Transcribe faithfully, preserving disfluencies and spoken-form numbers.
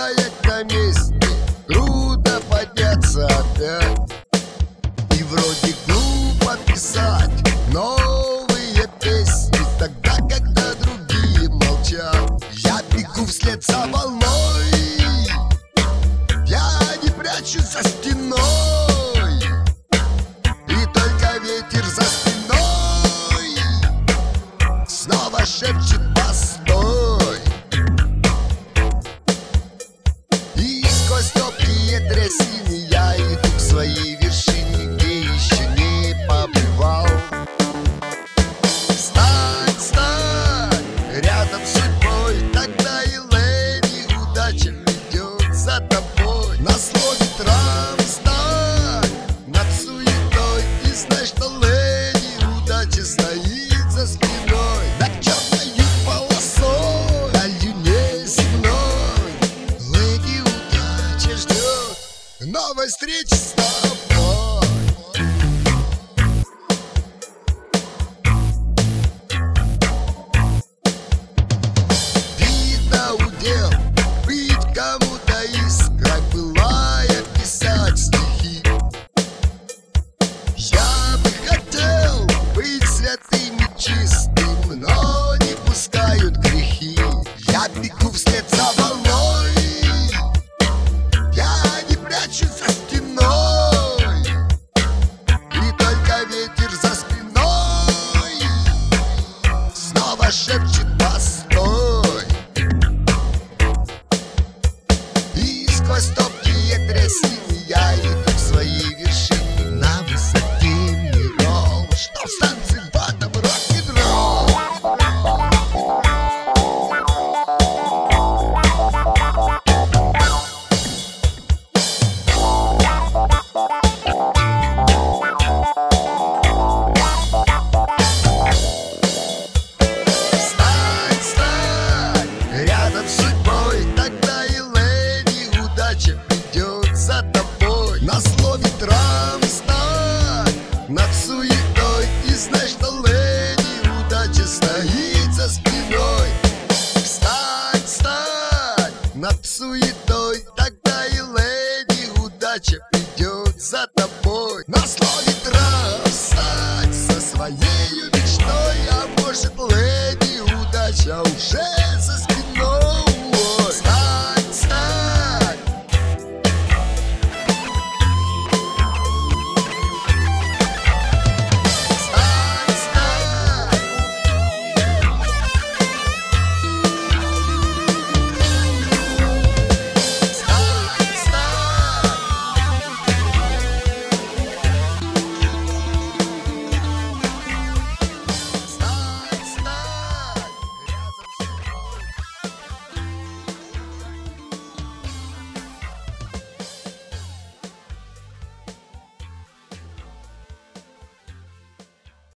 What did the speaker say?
стоять на месте, трудно подняться опять. И вроде глупо писать новые песни тогда, когда другие молчат. Я бегу вслед за волной, я не прячусь за стеной, и только ветер за спиной снова шепчет постой. И сквозь топкие трясины я иду к своей вершине, где еще не побывал. Встань, встань, рядом с судьбой, тогда и Лэни удача ведет за тобой. На слове трам встань над суетой, и знай, что Лэни удача стоит за спиной. Над черною полосой, далью неземной, Лэни удача ждет новой встречи с тобой. Видно удел быть кому-то искрой, пылая писать стихи. Я бы хотел быть святым и чистым, но не пускают грехи. Я бегу вслед за волной, я не прячусь за стеной, и только ветер за спиной снова шепчет постой. И сквозь топкие трясины я иду к своей вершине, на высоте миров, что в станции в этом рок-н-ролл. Встань, встань, рядом с судьбой, тогда и Лэни удача придет за тобой. На слове трам встань над суетой, и знай, что Лэни удача стоит за спиной. Встань, встань над суетой, тогда и Лэни удача придет за тобой.